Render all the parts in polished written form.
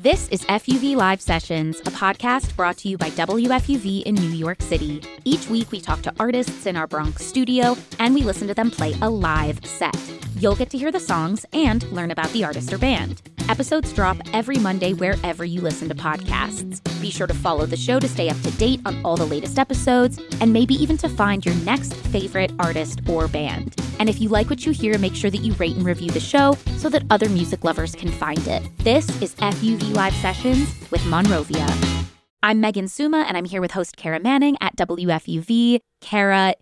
This is FUV Live Sessions, a podcast brought to you by WFUV in New York City. Each week, we talk to artists in our Bronx studio, and we listen to them play a live set. You'll get to hear the songs and learn about the artist or band. Episodes drop every Monday wherever you listen to podcasts. Be sure to follow the show to stay up to date on all the latest episodes, and maybe even to find your next favorite artist or band. And if you like what you hear, make sure that you rate and review the show so that other music lovers can find it. This is FUV Live Sessions with Monrovia. I'm Megan Suma, and I'm here with host Kara Manning at WFUV. Kara,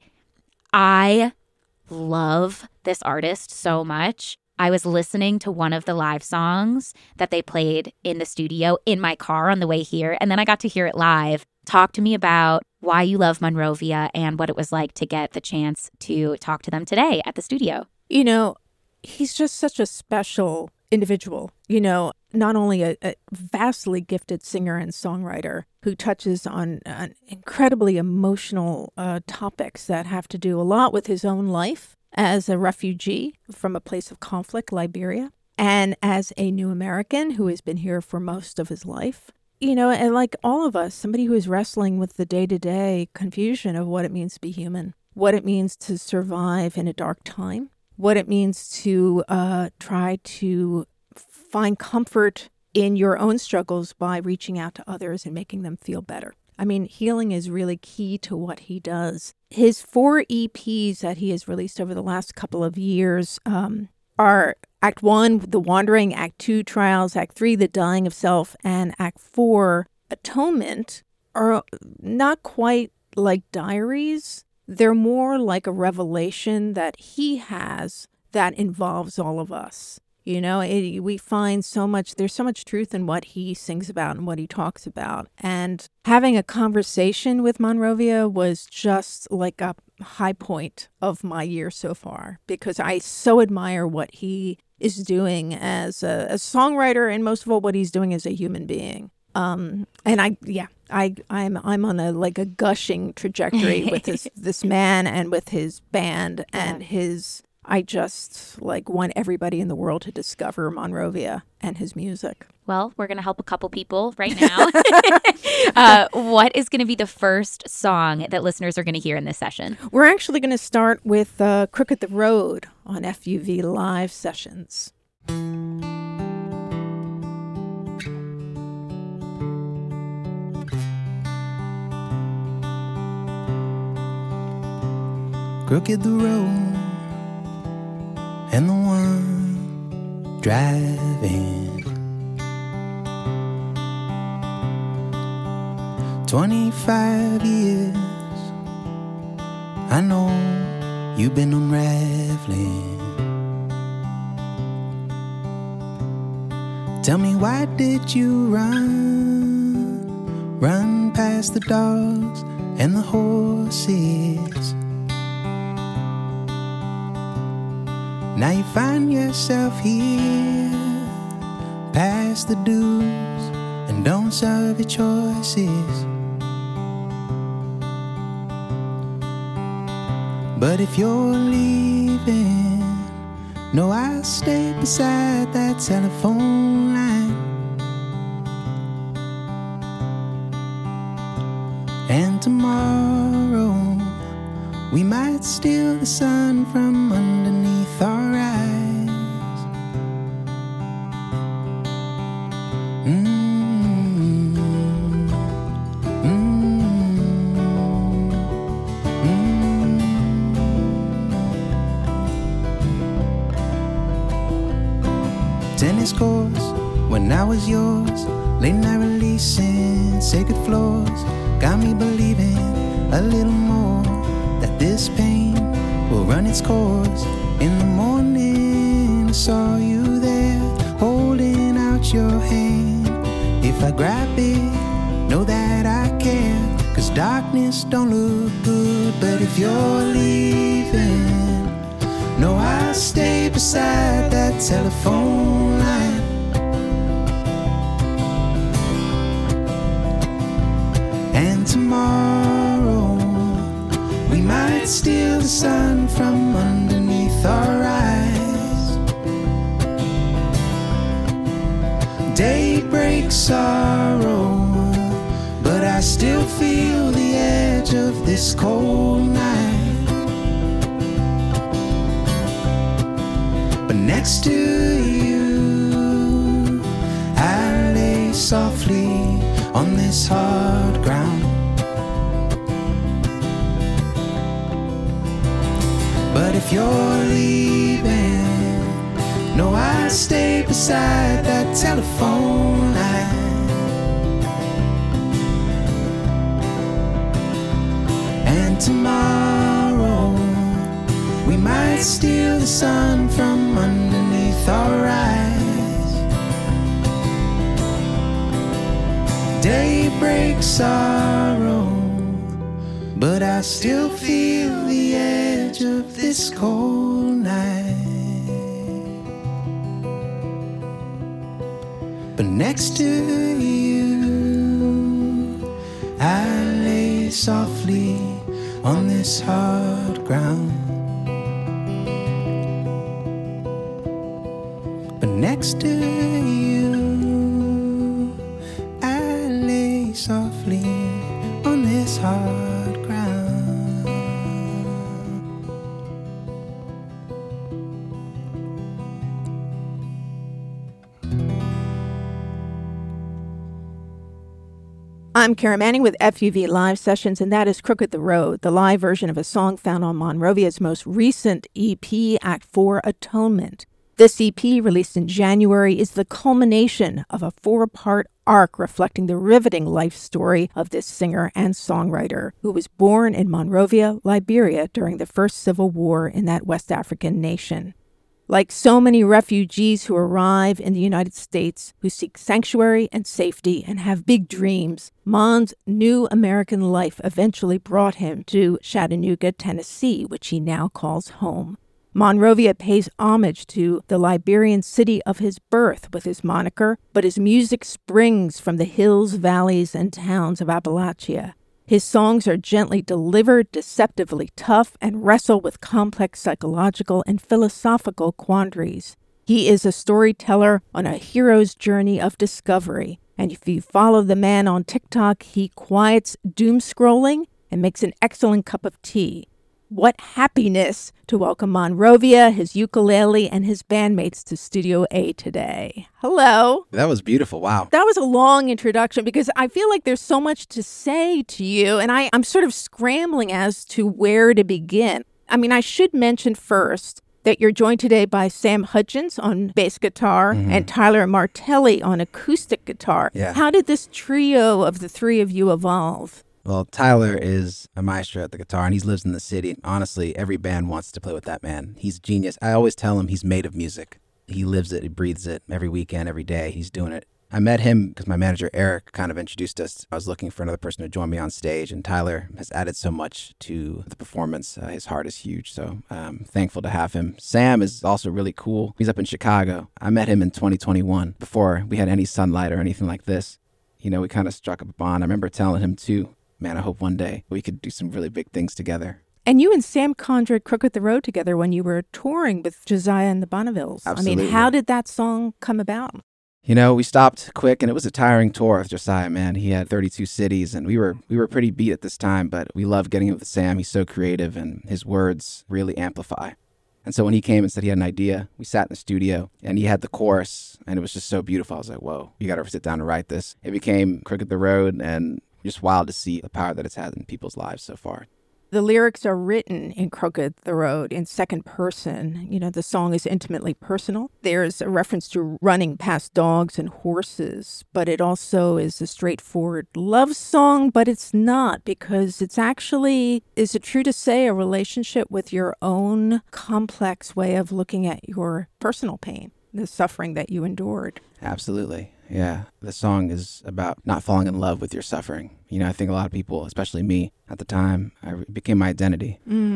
I love this artist so much. I was listening to one of the live songs that they played in the studio in my car on the way here, and then I got to hear it live. Talk to me about why you love Monrovia and what it was like to get the chance to talk to them today at the studio. You know, he's just such a special individual, not only a vastly gifted singer and songwriter who touches on incredibly emotional topics that have to do a lot with his own life as a refugee from a place of conflict, Liberia, and as a new American who has been here for most of his life. And like all of us, somebody who is wrestling with the day-to-day confusion of what it means to be human, what it means to survive in a dark time, what it means to try to find comfort in your own struggles by reaching out to others and making them feel better. I mean, healing is really key to what he does. His 4 EPs that he has released over the last couple of years are Act 1, The Wandering, Act 2, Trials, Act 3, The Dying of Self, and Act 4, Atonement, are not quite like diaries. They're more like a revelation that he has that involves all of us. We find there's so much truth in what he sings about and what he talks about. And having a conversation with Monrovia was just like a high point of my year so far, because I so admire what he is doing as a songwriter, and most of all, what he's doing as a human being. And I'm on a gushing trajectory with this man and with his band and his. I just want everybody in the world to discover Monrovia and his music. Well, we're going to help a couple people right now. What is going to be the first song that listeners are going to hear in this session? We're actually going to start with Crooked the Road on FUV Live Sessions. Crooked the road, and the one driving 25 years. I know you've been unraveling. Tell me, why did you run past the dogs and the horses? Now you find yourself here, past the do's and don'ts of your choices. But if you're leaving, no, I'll stay beside that telephone line. And tomorrow, we might steal the sun from underneath our eyes. Tennis courts, when I was yours, late night releasing sacred floors, got me believing a little more that this pain will run its course. In the morning I saw you there, holding out your hand. If I grab it, know that I care, 'cause darkness don't look good. But if you're leaving, no, I'll stay beside that telephone line. And tomorrow, we might steal the sun from underneath our eyes. Daybreak sorrow, but I still feel the edge of this cold night. But next to you, I lay softly on this hard ground. But if you're leaving, no, I'll stay beside that telephone line. And tomorrow, we might steal the sun from underneath our eyes. Daybreak sorrow, but I still feel the edge of this cold night. But next to you, I lay softly on this hard ground. But next to you, I lay softly on this hard ground. I'm Kara Manning with FUV Live Sessions, and that is Crooked the Road, the live version of a song found on Monrovia's most recent EP, Act 4, Atonement. This EP, released in January, is the culmination of a 4-part arc reflecting the riveting life story of this singer and songwriter, who was born in Monrovia, Liberia, during the first civil war in that West African nation. Like so many refugees who arrive in the United States who seek sanctuary and safety and have big dreams, Mon's new American life eventually brought him to Chattanooga, Tennessee, which he now calls home. Monrovia pays homage to the Liberian city of his birth with his moniker, but his music springs from the hills, valleys, and towns of Appalachia. His songs are gently delivered, deceptively tough, and wrestle with complex psychological and philosophical quandaries. He is a storyteller on a hero's journey of discovery, and if you follow the man on TikTok, he quiets doom scrolling and makes an excellent cup of tea. What happiness to welcome Monrovia, his ukulele, and his bandmates to Studio A today. Hello. That was beautiful. Wow. That was a long introduction because I feel like there's so much to say to you, and I'm sort of scrambling as to where to begin. I mean, I should mention first that you're joined today by Sam Hudgens on bass guitar and Tyler Martelli on acoustic guitar. Yeah. How did this trio of the three of you evolve? Well, Tyler is a maestro at the guitar, and he lives in the city. Honestly, every band wants to play with that man. He's a genius. I always tell him he's made of music. He lives it, he breathes it every weekend, every day. He's doing it. I met him because my manager, Eric, kind of introduced us. I was looking for another person to join me on stage, and Tyler has added so much to the performance. His heart is huge, so I'm thankful to have him. Sam is also really cool. He's up in Chicago. I met him in 2021, before we had any sunlight or anything like this. You know, we kind of struck up a bond. I remember telling him, too, man, I hope one day we could do some really big things together. And you and Sam conjured Crooked the Road together when you were touring with Josiah and the Bonnevilles. Absolutely. I mean, how did that song come about? You know, we stopped quick, and it was a tiring tour with Josiah, man. He had 32 cities, and we were pretty beat at this time, but we loved getting it with Sam. He's so creative, and his words really amplify. And so when he came and said he had an idea, we sat in the studio, and he had the chorus, and it was just so beautiful. I was like, whoa, you got to sit down and write this. It became Crooked the Road, and just wild to see the power that it's had in people's lives so far. The lyrics are written in Crooked the Road in second person. You know, the song is intimately personal. There's a reference to running past dogs and horses, but it also is a straightforward love song, but it's not, because it's actually, is it true to say, a relationship with your own complex way of looking at your personal pain, the suffering that you endured? Absolutely. Yeah. The song is about not falling in love with your suffering. You know, I think a lot of people, especially me at the time, it became my identity.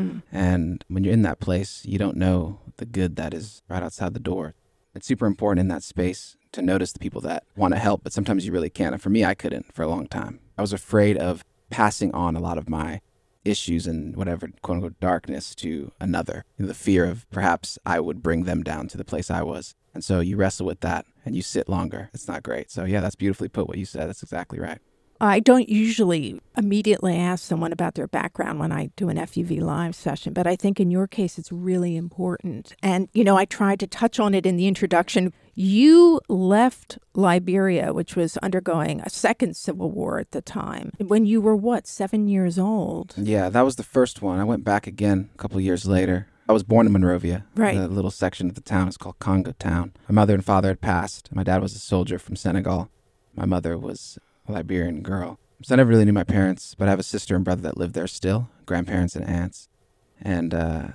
And when you're in that place, you don't know the good that is right outside the door. It's super important in that space to notice the people that want to help, but sometimes you really can't. And for me, I couldn't for a long time. I was afraid of passing on a lot of my issues and whatever, quote unquote, darkness to another. You know, the fear of perhaps I would bring them down to the place I was. And so you wrestle with that and you sit longer. It's not great. So yeah, that's beautifully put what you said. That's exactly right. I don't usually immediately ask someone about their background when I do an FUV live session, but I think in your case, it's really important. And, I tried to touch on it in the introduction. You left Liberia, which was undergoing a second civil war at the time, when you were, 7 years old? Yeah, that was the first one. I went back again a couple of years later. I was born in Monrovia. Right. The little section of the town is called Congo Town. My mother and father had passed. My dad was a soldier from Senegal. My mother was a Liberian girl. So I never really knew my parents, but I have a sister and brother that live there still, grandparents and aunts. And,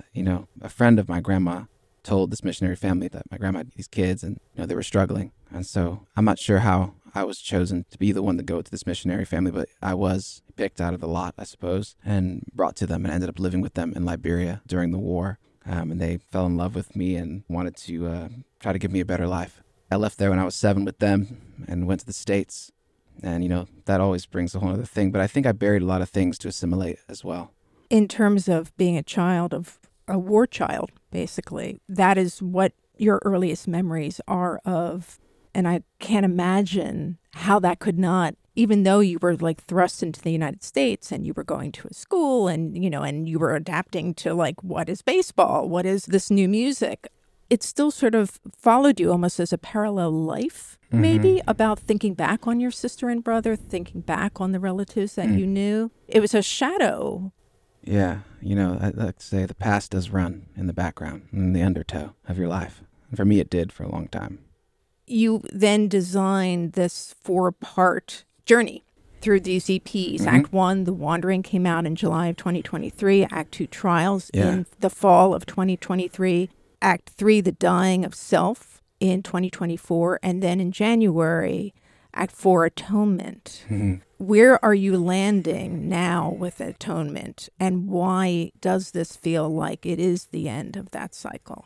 a friend of my grandma told this missionary family that my grandma had these kids and, they were struggling. And so I'm not sure how I was chosen to be the one to go to this missionary family, but I was picked out of the lot, I suppose, and brought to them and ended up living with them in Liberia during the war. And they fell in love with me and wanted to try to give me a better life. I left there when I was 7 with them and went to the States. And, that always brings a whole other thing. But I think I buried a lot of things to assimilate as well. In terms of being a child of a war child, basically, that is what your earliest memories are of. And I can't imagine how that could not, even though you were thrust into the United States and you were going to a school and, and you were adapting to what is baseball? What is this new music? It still sort of followed you almost as a parallel life, maybe, about thinking back on your sister and brother, thinking back on the relatives that you knew. It was a shadow. Yeah. I like to say the past does run in the background, in the undertow of your life. And for me, it did for a long time. You then designed this 4-part journey through these EPs. Act 1, The Wandering, came out in July of 2023. Act 2, Trials, in the fall of 2023. Act 3, The Dying of Self, in 2024. And then in January, Act 4, Atonement. Where are you landing now with Atonement? And why does this feel like it is the end of that cycle?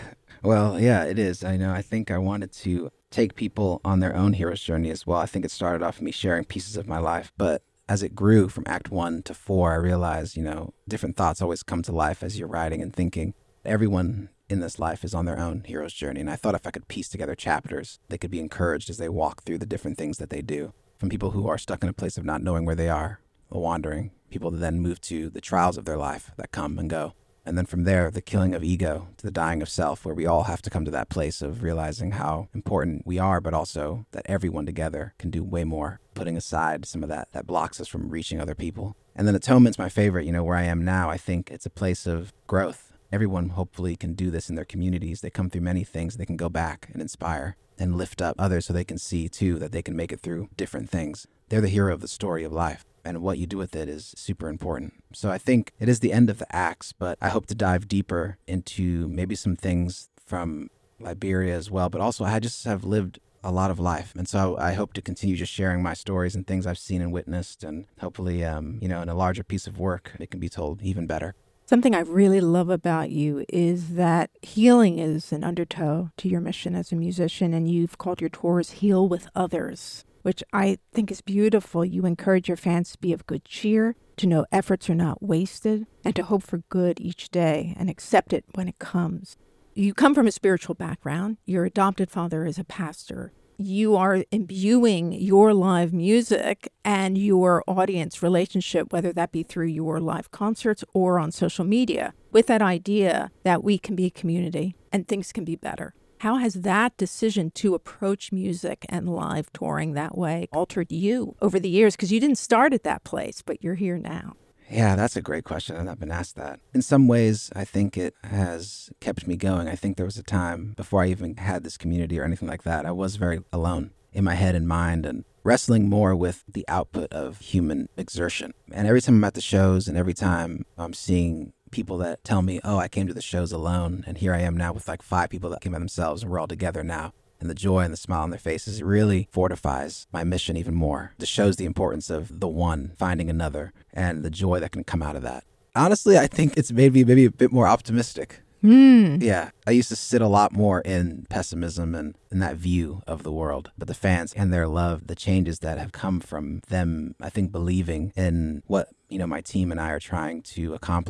Well, yeah, it is. I think I wanted to take people on their own hero's journey as well. I think it started off with me sharing pieces of my life, but as it grew from Act 1 to 4, I realized, different thoughts always come to life as you're writing and thinking. Everyone in this life is on their own hero's journey. And I thought if I could piece together chapters, they could be encouraged as they walk through the different things that they do. From people who are stuck in a place of not knowing where they are, the wandering, people that then move to the trials of their life that come and go. And then from there, the killing of ego to the dying of self, where we all have to come to that place of realizing how important we are, but also that everyone together can do way more, putting aside some of that blocks us from reaching other people. And then Atonement's my favorite, where I am now. I think it's a place of growth. Everyone hopefully can do this in their communities. They come through many things. They can go back and inspire and lift up others so they can see, too, that they can make it through different things. They're the hero of the story of life, and what you do with it is super important. So I think it is the end of the acts, but I hope to dive deeper into maybe some things from Liberia as well. But also, I just have lived a lot of life. And so I hope to continue just sharing my stories and things I've seen and witnessed. And hopefully, in a larger piece of work, it can be told even better. Something I really love about you is that healing is an undertow to your mission as a musician, and you've called your tours Heal with Others, which I think is beautiful. You encourage your fans to be of good cheer, to know efforts are not wasted, and to hope for good each day and accept it when it comes. You come from a spiritual background. Your adopted father is a pastor. You are imbuing your live music and your audience relationship, whether that be through your live concerts or on social media, with that idea that we can be a community and things can be better. How has that decision to approach music and live touring that way altered you over the years? Because you didn't start at that place, but you're here now. Yeah, that's a great question. I've not been asked that. In some ways, I think it has kept me going. I think there was a time before I even had this community or anything like that, I was very alone in my head and mind and wrestling more with the output of human exertion. And every time I'm at the shows and every time I'm seeing people that tell me, oh, I came to the shows alone, and here I am now with 5 people that came by themselves and we're all together now. And the joy and the smile on their faces, it really fortifies my mission even more. It shows the importance of the one finding another and the joy that can come out of that. Honestly, I think it's made me maybe a bit more optimistic. Yeah, I used to sit a lot more in pessimism and in that view of the world. But the fans and their love, the changes that have come from them, I think, believing in what, my team and I are trying to accomplish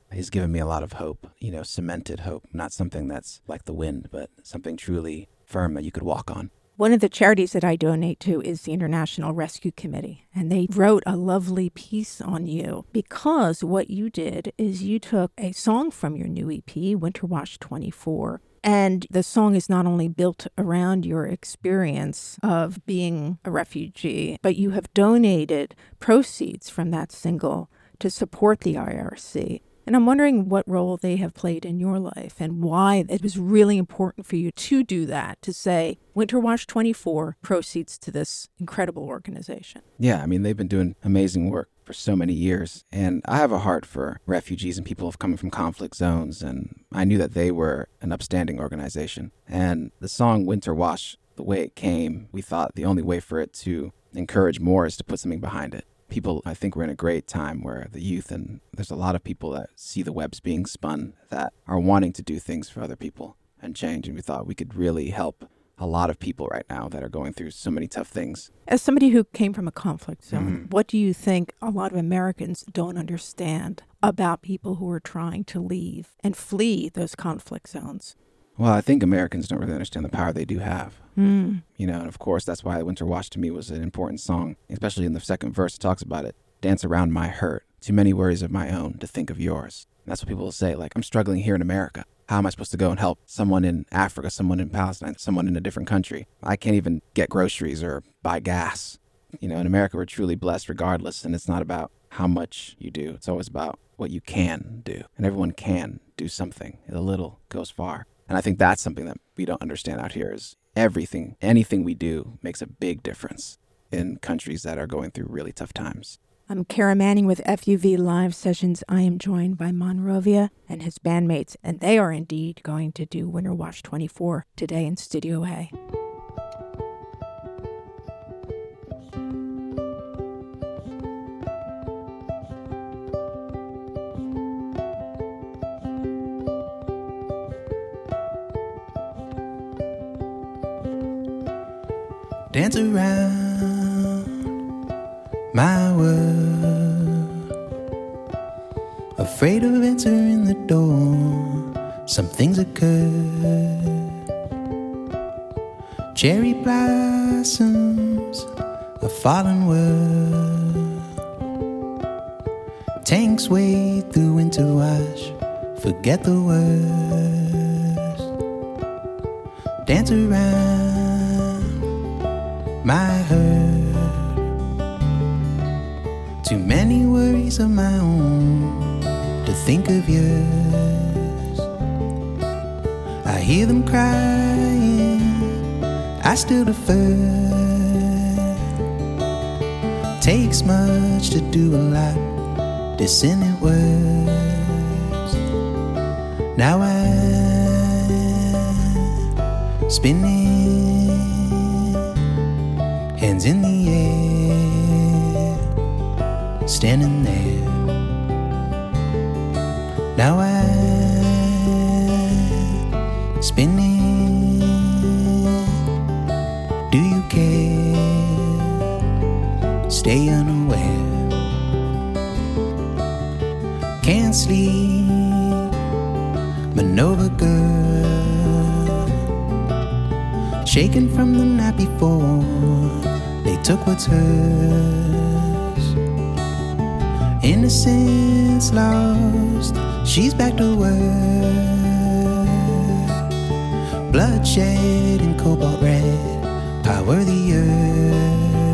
He's given me a lot of hope, cemented hope, not something that's like the wind, but something truly firm that you could walk on. One of the charities that I donate to is the International Rescue Committee, and they wrote a lovely piece on you because what you did is you took a song from your new EP, Winter Wash 24, and the song is not only built around your experience of being a refugee, but you have donated proceeds from that single to support the IRC. And I'm wondering what role they have played in your life and why it was really important for you to do that, to say Winter Wash 24 proceeds to this incredible organization. Yeah, they've been doing amazing work for so many years. And I have a heart for refugees and people coming from conflict zones. And I knew that they were an upstanding organization. And the song Winter Wash, the way it came, we thought the only way for it to encourage more is to put something behind it. People, I think we're in a great time where the youth, and there's a lot of people that see the webs being spun that are wanting to do things for other people and change. And we thought we could really help a lot of people right now that are going through so many tough things. As somebody who came from a conflict zone, what do you think a lot of Americans don't understand about people who are trying to leave and flee those conflict zones? Well, I think Americans don't really understand the power they do have. And of course, that's why Winter Wash to me was an important song, especially in the second verse. It talks about it. Dance around my hurt. Too many worries of my own to think of yours. And that's what people will say. Like, I'm struggling here in America. How am I supposed to go and help someone in Africa, someone in Palestine, someone in a different country? I can't even get groceries or buy gas. In America, we're truly blessed regardless. And it's not about how much you do. It's always about what you can do. And everyone can do something. A little goes far. And I think that's something that we don't understand out here is anything we do makes a big difference in countries that are going through really tough times. I'm Kara Manning with FUV Live Sessions. I am joined by Monrovia and his bandmates, and they are indeed going to do Winter Wash 24 today in Studio A. Dance around my world, afraid of entering the door. Some things occur. Cherry blossoms, a fallen world. Tanks wade through winter wash, forget the words. Dance around my hurt. Too many worries of my own to think of yours. I hear them crying, I still defer. Takes much to do a lot, dissonant words. Now I'm spinning, hands in the air, standing there. Now I'm spinning. Do you care? Stay unaware. Can't sleep, Manova girl, shaken from the night before. They took what's hers. Innocence lost, she's back to work. Bloodshed and cobalt red, power the earth.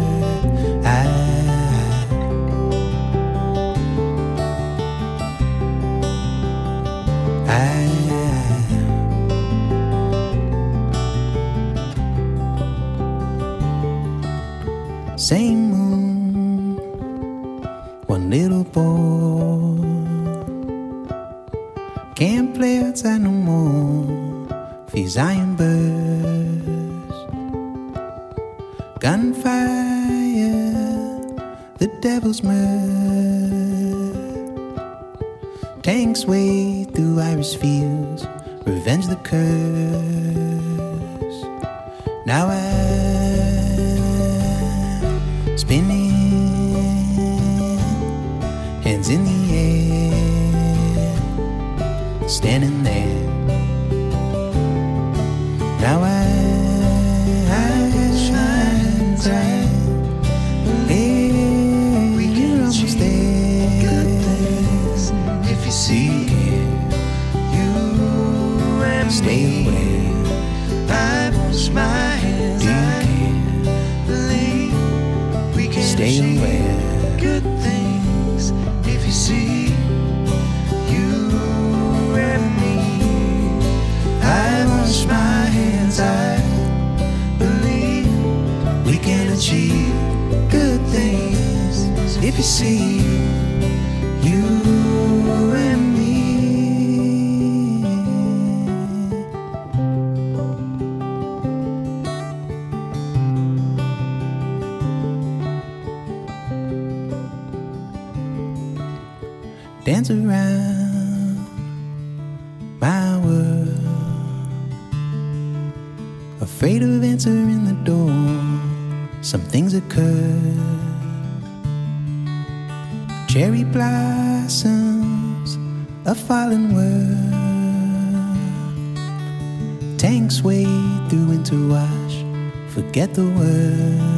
Same moon, one little boy. Can't play outside no more, feels iron burst. Gunfire, the devil's mirth. Tanks wade through Irish fields, revenge the curse. Now spinning, hands in the air, my hands, I believe we can achieve good things if you see you and me. I wash my hands, I believe we can achieve good things if you see you and me. Dance around my world, afraid of answering the door. Some things occur. Cherry blossoms, a fallen world. Tanks wade through winter wash, forget the worst.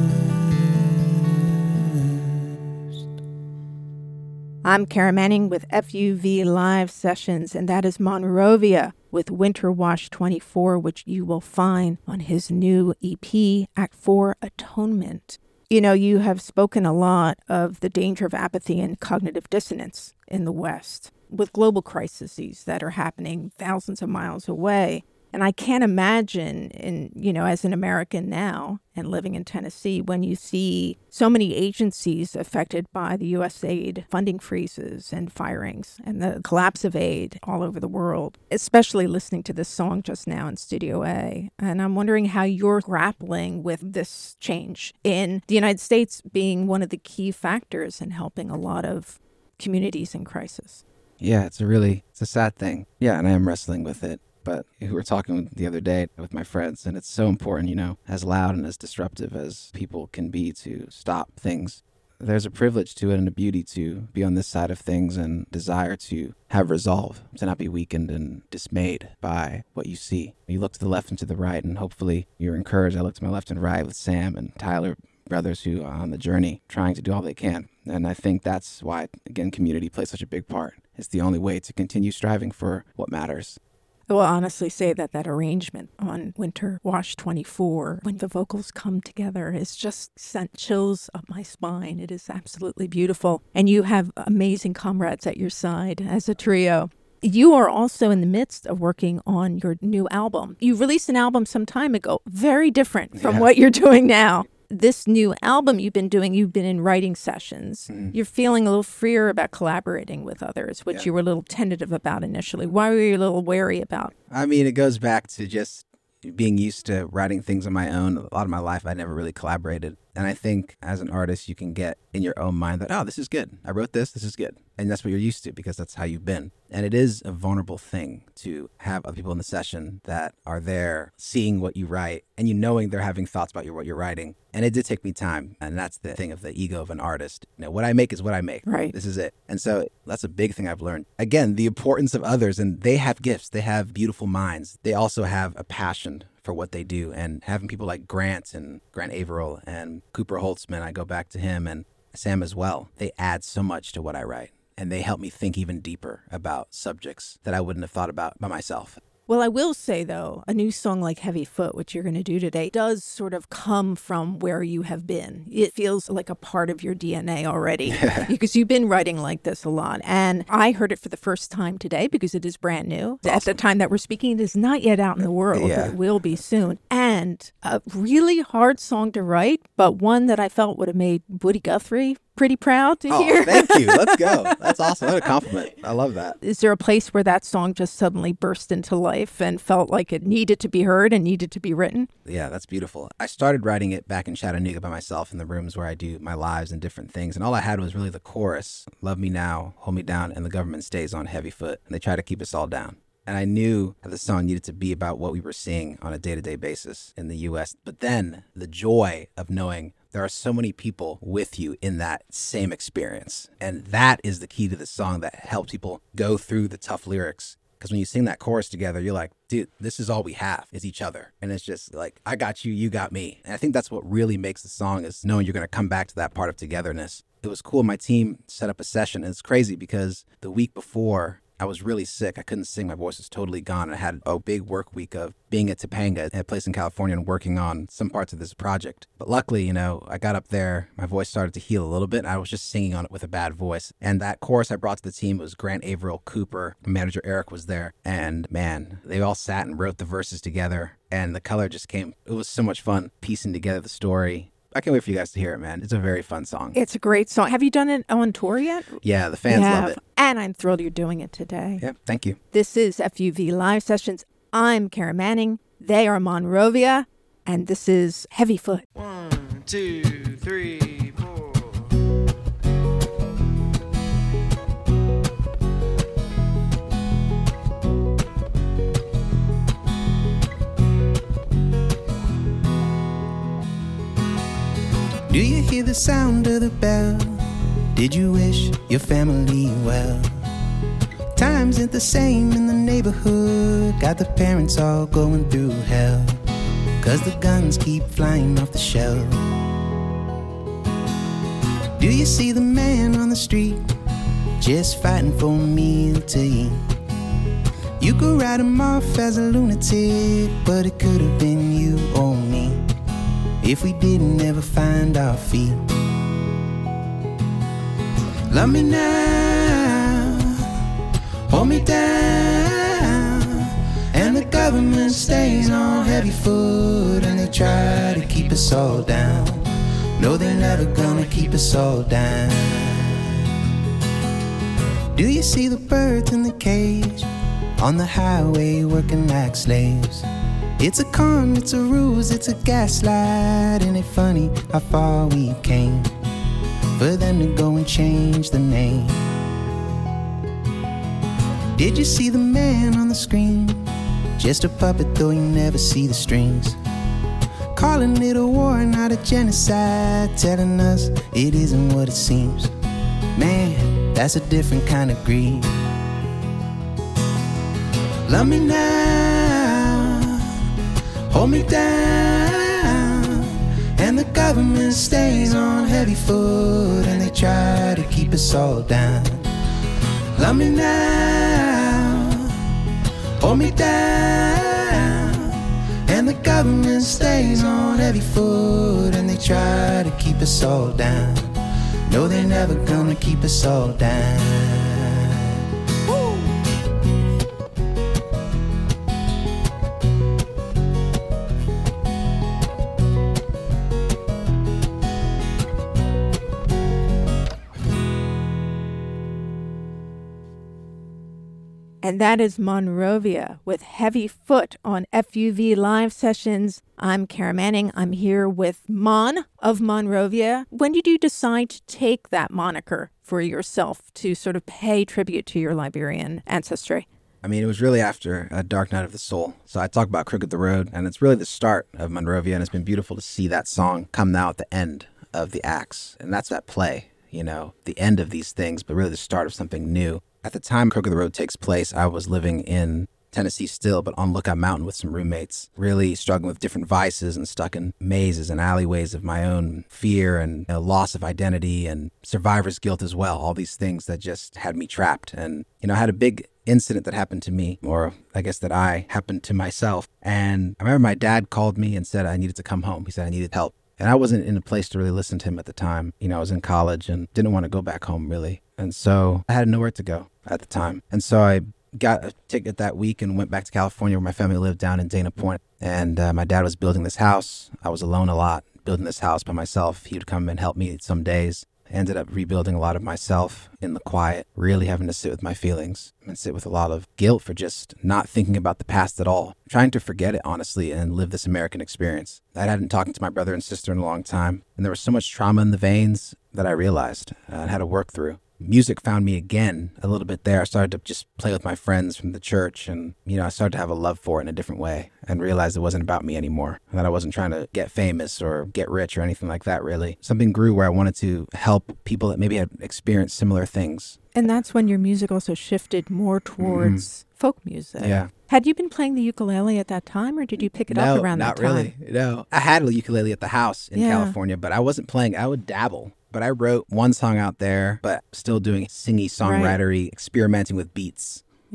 I'm Kara Manning with FUV Live Sessions, and that is Monrovia with Winter Wash 24, which you will find on his new EP, Act 4, Atonement. You know, you have spoken a lot of the danger of apathy and cognitive dissonance in the West with global crises that are happening thousands of miles away. And I can't imagine, as an American now and living in Tennessee, when you see so many agencies affected by the USAID funding freezes and firings and the collapse of aid all over the world, especially listening to this song just now in Studio A. And I'm wondering how you're grappling with this change in the United States being one of the key factors in helping a lot of communities in crisis. Yeah, it's a sad thing. Yeah, and I am wrestling with it. But we were talking the other day with my friends, and it's so important, as loud and as disruptive as people can be to stop things. There's a privilege to it and a beauty to be on this side of things and desire to have resolve, to not be weakened and dismayed by what you see. You look to the left and to the right, and hopefully you're encouraged. I look to my left and right with Sam and Tyler, brothers who are on the journey, trying to do all they can. And I think that's why, again, community plays such a big part. It's the only way to continue striving for what matters. I will honestly say that arrangement on Winter Wash 24, when the vocals come together, is just sent chills up my spine. It is absolutely beautiful. And you have amazing comrades at your side as a trio. You are also in the midst of working on your new album. You released an album some time ago, very different from what you're doing now. This new album you've been in writing sessions. Mm-hmm. You're feeling a little freer about collaborating with others, which you were a little tentative about initially. Why were you a little wary about? I mean, it goes back to just being used to writing things on my own. A lot of my life, I never really collaborated. And I think as an artist, you can get in your own mind that, this is good. I wrote this is good. And that's what you're used to because that's how you've been. And it is a vulnerable thing to have other people in the session that are there seeing what you write and knowing they're having thoughts about what you're writing. And it did take me time. And that's the thing of the ego of an artist. What I make is what I make. Right. This is it. And so that's a big thing I've learned. Again, the importance of others. And they have gifts. They have beautiful minds. They also have a passion for what they do. And having people like Grant Averill and Cooper Holtzman, I go back to him, and Sam as well. They add so much to what I write. And they help me think even deeper about subjects that I wouldn't have thought about by myself. Well, I will say, though, a new song like Heavy Foot, which you're going to do today, does sort of come from where you have been. It feels like a part of your DNA already because you've been writing like this a lot. And I heard it for the first time today because it is brand new. Awesome. At the time that we're speaking, it is not yet out in the world, but it will be soon. And a really hard song to write, but one that I felt would have made Woody Guthrie pretty proud to hear. Thank you. Let's go. That's awesome. What a compliment. I love that. Is there a place where that song just suddenly burst into life and felt like it needed to be heard and needed to be written? Yeah, that's beautiful. I started writing it back in Chattanooga by myself in the rooms where I do my lives and different things. And all I had was really the chorus, Love Me Now, Hold Me Down, and the government stays on heavy foot. And they try to keep us all down. And I knew that the song needed to be about what we were seeing on a day-to-day basis in the U.S. But then the joy of knowing there are so many people with you in that same experience. And that is the key to the song that helps people go through the tough lyrics. Because when you sing that chorus together, you're like, dude, this is all we have is each other. And it's just like, I got you, you got me. And I think that's what really makes the song is knowing you're going to come back to that part of togetherness. It was cool. My team set up a session. And it's crazy because the week before I was really sick. I couldn't sing. My voice was totally gone. I had a big work week of being at Topanga, a place in California, and working on some parts of this project. But luckily, I got up there, my voice started to heal a little bit, and I was just singing on it with a bad voice. And that chorus I brought to the team was Grant Averill Cooper. Manager Eric was there. And man, they all sat and wrote the verses together, and the color just came. It was so much fun piecing together the story. I can't wait for you guys to hear it, man. It's a very fun song. It's a great song. Have you done it on tour yet? Yeah, the fans love it. And I'm thrilled you're doing it today. Yeah, thank you. This is FUV Live Sessions. I'm Kara Manning. They are Monrovia. And this is Heavy Foot. 1, 2, 3, 4. Do you hear the sound of the bell? Did you wish your family well? Times ain't the same in the neighborhood. Got the parents all going through hell, 'cause the guns keep flying off the shelf. Do you see the man on the street just fighting for a meal to eat? You could write him off as a lunatic, but it could have been you or me if we didn't ever find our feet. Love me now, hold me down, and the government stays on heavy foot, and they try to keep us all down. No, they're never gonna keep us all down. Do you see the birds in the cage on the highway working like slaves? It's a con, it's a ruse, it's a gaslight. Ain't it funny how far we came for them to go and change the name? Did you see the man on the screen? Just a puppet though you never see the strings. Calling it a war, not a genocide, telling us it isn't what it seems. Man, that's a different kind of greed. Love me now, hold me down, and the government stays on heavy foot, and they try to keep us all down. Love me now, hold me down, and the government stays on heavy foot, and they try to keep us all down. No, they're never gonna keep us all down. And that is Monrovia with Heavy Foot on FUV Live Sessions. I'm Kara Manning. I'm here with Mon of Monrovia. When did you decide to take that moniker for yourself to sort of pay tribute to your Liberian ancestry? I mean, it was really after A Dark Night of the Soul. So I talk about Crooked the Road, and it's really the start of Monrovia, and it's been beautiful to see that song come now at the end of the acts. And that's that play, the end of these things, but really the start of something new. At the time Crooked the Road takes place, I was living in Tennessee still, but on Lookout Mountain with some roommates, really struggling with different vices and stuck in mazes and alleyways of my own fear and loss of identity and survivor's guilt as well. All these things that just had me trapped. And, I had a big incident that happened to me, or I guess that I happened to myself. And I remember my dad called me and said I needed to come home. He said I needed help. And I wasn't in a place to really listen to him at the time. I was in college and didn't want to go back home really. And so I had nowhere to go at the time. And so I got a ticket that week and went back to California where my family lived down in Dana Point. And my dad was building this house. I was alone a lot, building this house by myself. He would come and help me some days. I ended up rebuilding a lot of myself in the quiet, really having to sit with my feelings and sit with a lot of guilt for just not thinking about the past at all, trying to forget it, honestly, and live this American experience. I hadn't talked to my brother and sister in a long time, and there was so much trauma in the veins that I realized I had to work through. Music found me again a little bit there. I started to just play with my friends from the church, and, I started to have a love for it in a different way and realized it wasn't about me anymore, and that I wasn't trying to get famous or get rich or anything like that, really. Something grew where I wanted to help people that maybe had experienced similar things. And that's when your music also shifted more towards folk music. Yeah. Had you been playing the ukulele at that time, or did you pick it up around that time? No, not really. No. I had a ukulele at the house in California, but I wasn't playing. I would dabble. But I wrote one song out there, but still doing singy, songwritery, experimenting with beats.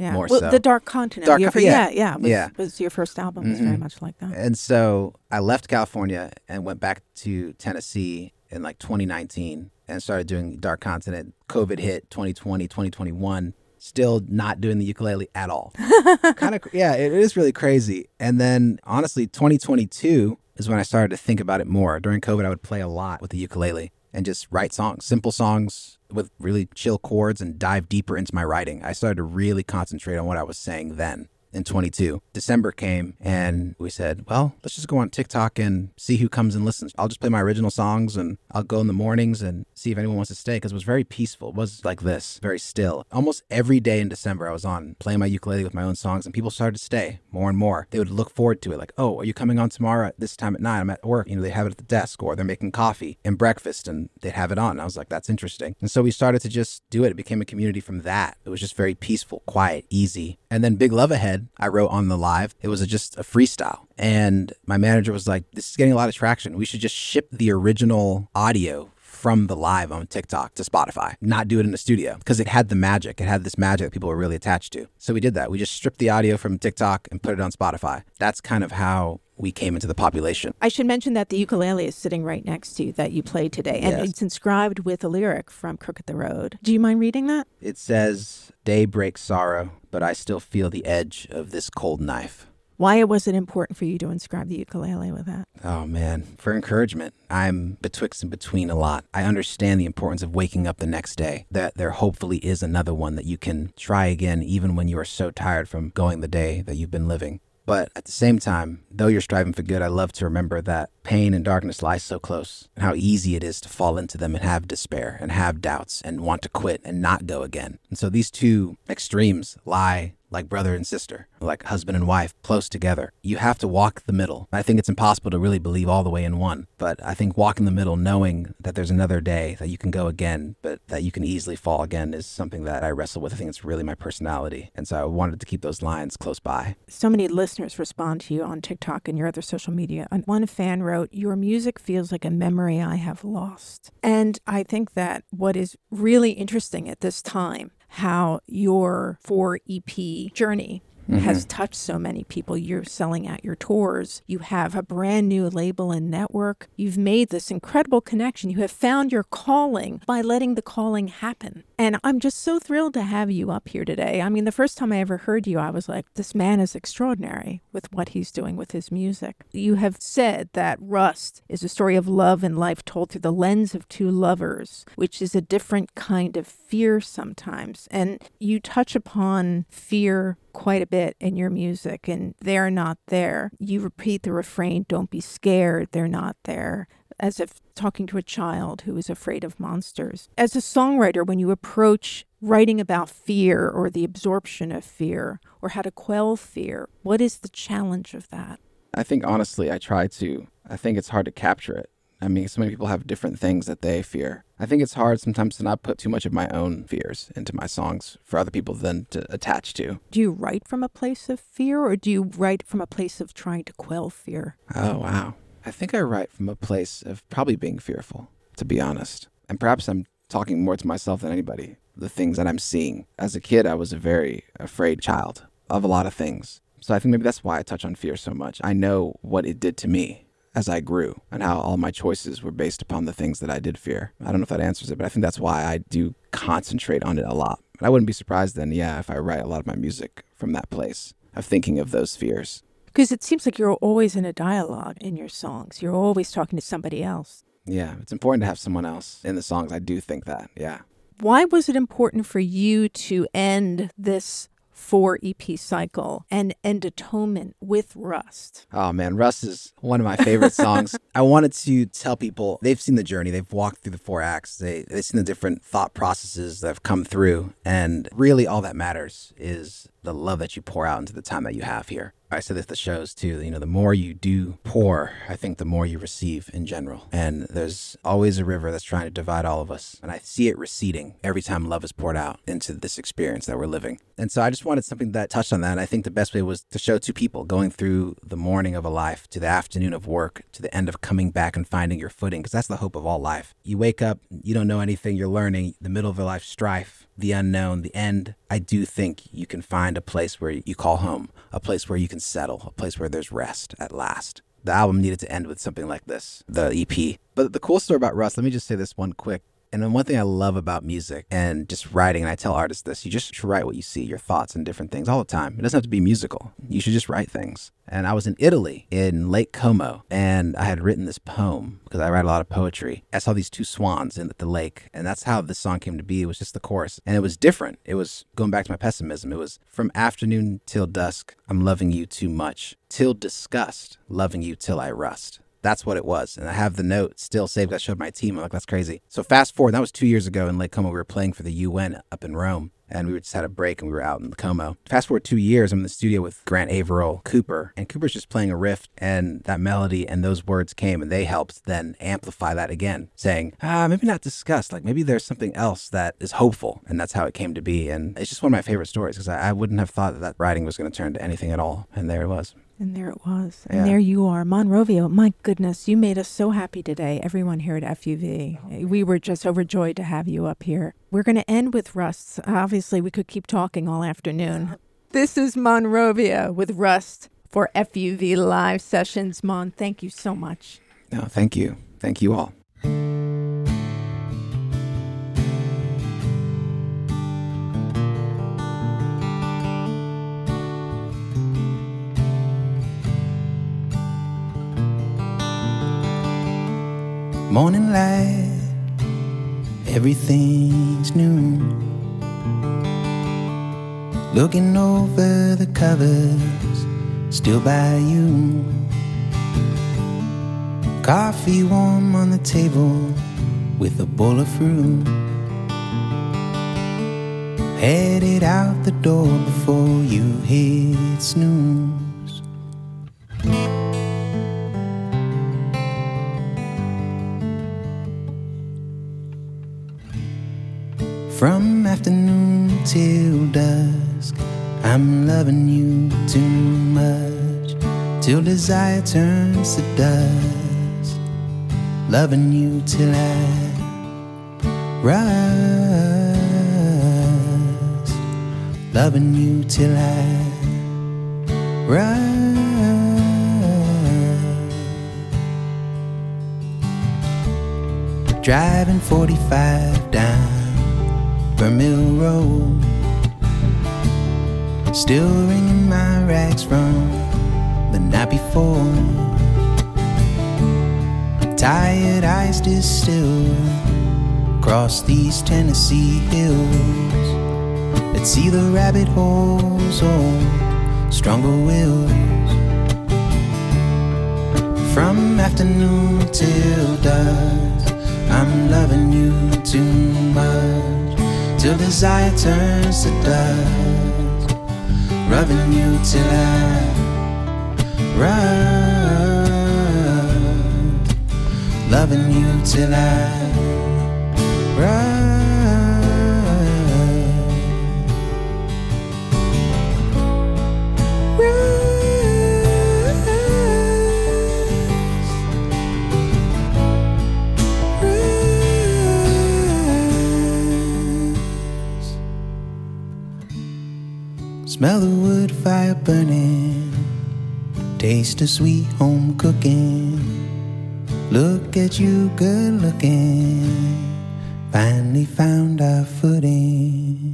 Yeah. more Well, so. The Dark Continent. Dark you Con- ever, yeah. yeah. Yeah. Was your first album was very much like that. And so I left California and went back to Tennessee in like 2019 and started doing Dark Continent. COVID hit 2020, 2021. Still not doing the ukulele at all. Yeah, it is really crazy. And then honestly, 2022 is when I started to think about it more. During COVID, I would play a lot with the ukulele and just write songs, simple songs with really chill chords and dive deeper into my writing. I started to really concentrate on what I was saying then. In 22, December came and we said, well, let's just go on TikTok and see who comes and listens. I'll just play my original songs and I'll go in the mornings and see if anyone wants to stay, because it was very peaceful. It was like this, very still. Almost every day in December, I was on playing my ukulele with my own songs, and people started to stay more and more. They would look forward to it, like, oh, are you coming on tomorrow at this time at 9? I'm at work. They have it at the desk, or they're making coffee and breakfast and they'd have it on. And I was like, that's interesting. And so we started to just do it. It became a community from that. It was just very peaceful, quiet, easy. And then Big Love Ahead, I wrote on the live. It was just a freestyle. And my manager was like, this is getting a lot of traction. We should just ship the original audio from the live on TikTok to Spotify, not do it in the studio, because it had the magic. It had this magic that people were really attached to. So we did that. We just stripped the audio from TikTok and put it on Spotify. That's kind of how we came into the population. I should mention that the ukulele is sitting right next to you that you played today, and Yes. it's inscribed with a lyric from Crooked the Road. Do you mind reading that? It says, day breaks sorrow, but I still feel the edge of this cold knife. Why was it important for you to inscribe the ukulele with that? Oh man, for encouragement. I'm betwixt and between a lot. I understand the importance of waking up the next day, that there hopefully is another one that you can try again, even when you are so tired from going the day that you've been living. But at the same time, though you're striving for good, I love to remember that pain and darkness lie so close, and how easy it is to fall into them and have despair and have doubts and want to quit and not go again. And so these two extremes lie like brother and sister, like husband and wife, close together. You have to walk the middle. I think it's impossible to really believe all the way in one, but I think walking the middle, knowing that there's another day, that you can go again, but that you can easily fall again, is something that I wrestle with. I think it's really my personality. And so I wanted to keep those lines close by. So many listeners respond to you on TikTok and your other social media. And one fan wrote, your music feels like a memory I have lost. And I think that what is really interesting at this time, how your 4 EP journey has touched so many people. You're selling out your tours. You have a brand new label and network. You've made this incredible connection. You have found your calling by letting the calling happen. And I'm just so thrilled to have you up here today. I mean, the first time I ever heard you, I was like, this man is extraordinary with what he's doing with his music. You have said that Rust is a story of love and life told through the lens of two lovers, which is a different kind of fear sometimes. And you touch upon fear quite a bit in your music, and they're not there. You repeat the refrain, don't be scared, they're not there, as if talking to a child who is afraid of monsters. As a songwriter, when you approach writing about fear or the absorption of fear or how to quell fear, what is the challenge of that? I think honestly, I think it's hard to capture it. I mean, so many people have different things that they fear. I think it's hard sometimes to not put too much of my own fears into my songs for other people then to attach to. Do you write from a place of fear, or do you write from a place of trying to quell fear? Oh, wow. I think I write from a place of probably being fearful, to be honest. And perhaps I'm talking more to myself than anybody. The things that I'm seeing. As a kid, I was a very afraid child of a lot of things. So I think maybe that's why I touch on fear so much. I know what it did to me as I grew and how all my choices were based upon the things that I did fear. I don't know if that answers it, but I think that's why I do concentrate on it a lot. But I wouldn't be surprised then, if I write a lot of my music from that place of thinking of those fears. Because it seems like you're always in a dialogue in your songs. You're always talking to somebody else. Yeah, it's important to have someone else in the songs. I do think that, yeah. Why was it important for you to end this 4 EP cycle and end Atonement with Rust? Oh man, Rust is one of my favorite songs. I wanted to tell people they've seen the journey. They've walked through the 4 acts. They've seen the different thought processes that have come through. And really all that matters is the love that you pour out into the time that you have here. I said this at the shows too, the more you do pour, I think the more you receive in general. And there's always a river that's trying to divide all of us. And I see it receding every time love is poured out into this experience that we're living. And so I just wanted something that touched on that. And I think the best way was to show two people going through the morning of a life to the afternoon of work to the end of coming back and finding your footing, because that's the hope of all life. You wake up, you don't know anything, you're learning, the middle of your life strife, the unknown, the end. I do think you can find a place where you call home, a place where you can settle, a place where there's rest at last. The album needed to end with something like this, the EP. But the cool story about Russ, let me just say this one quick. And then one thing I love about music and just writing, and I tell artists this, you just should write what you see, your thoughts and different things all the time. It doesn't have to be musical. You should just write things. And I was in Italy, in Lake Como, and I had written this poem because I write a lot of poetry. I saw these two swans in the lake, and that's how this song came to be. It was just the chorus. And it was different. It was going back to my pessimism. It was from afternoon till dusk, I'm loving you too much. Till disgust, loving you till I rust. That's what it was. And I have the note still saved. I showed my team. I'm like, that's crazy. So fast forward, that was 2 years ago in Lake Como. We were playing for the UN up in Rome. And we just had a break and we were out in Como. Fast forward 2 years, I'm in the studio with Grant Averill Cooper. And Cooper's just playing a riff and that melody and those words came and they helped then amplify that again, saying, maybe not disgust. Like maybe there's something else that is hopeful. And that's how it came to be. And it's just one of my favorite stories because I wouldn't have thought that writing was going to turn to anything at all. And there it was. And there it was. And there you are. Monrovia, my goodness, you made us so happy today, everyone here at FUV. We were just overjoyed to have you up here. We're going to end with Rust. Obviously, we could keep talking all afternoon. This is Monrovia with Rust for FUV Live Sessions. Mon, thank you so much. No, thank you. Thank you all. Morning light, everything's new. Looking over the covers, still by you. Coffee warm on the table with a bowl of fruit. Headed out the door before you hit snooze. From afternoon till dusk, I'm loving you too much, till desire turns to dust. Loving you till I rust. Loving you till I rust. Driving 45 down Vermill Road, still ringing my rags from the night before. Tired eyes distilled across these Tennessee hills. Let's see the rabbit holes or stronger wills. From afternoon till dusk, I'm loving you too much, till desire turns to dust. Rubbing you till I rust. Loving you till I rust. Smell the wood fire burning, taste the sweet home cooking. Look at you good looking, finally found our footing.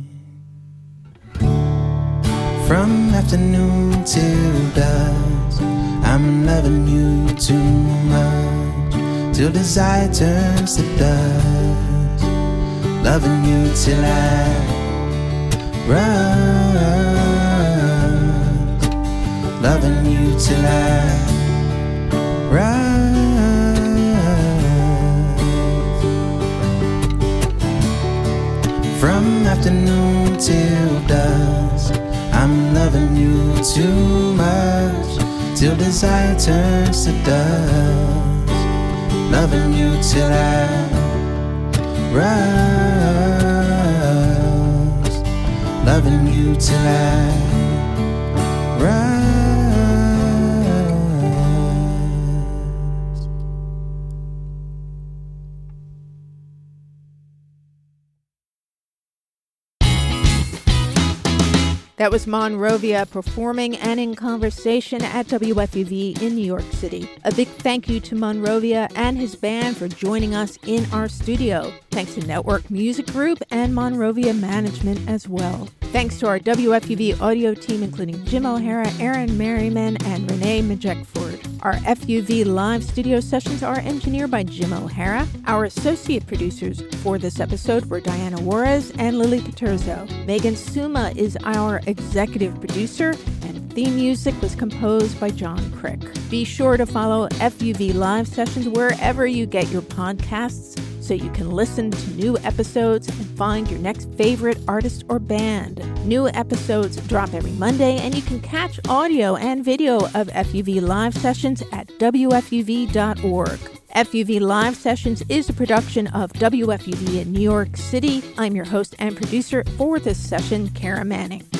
From afternoon till dusk, I'm loving you too much, till desire turns to dust. Loving you till I rust. Loving you till I rust. From afternoon till dusk, I'm loving loving you too much, till desire turns to dust. Loving you till I rust. Loving you till I rust. That was Monrovia performing and in conversation at WFUV in New York City. A big thank you to Monrovia and his band for joining us in our studio. Thanks to Network Music Group and Monrovia Management as well. Thanks to our WFUV audio team, including Jim O'Hara, Aaron Merriman, and Renee Majekford. Our FUV live studio sessions are engineered by Jim O'Hara. Our associate producers for this episode were Diana Juarez and Lily Paterzo. Megan Suma is our executive producer, and theme music was composed by John Crick. Be sure to follow FUV live sessions wherever you get your podcasts, so you can listen to new episodes and find your next favorite artist or band. New episodes drop every Monday, and you can catch audio and video of FUV live sessions at WFUV.org. FUV Live Sessions is a production of WFUV in New York City. I'm your host and producer for this session, Kara Manning.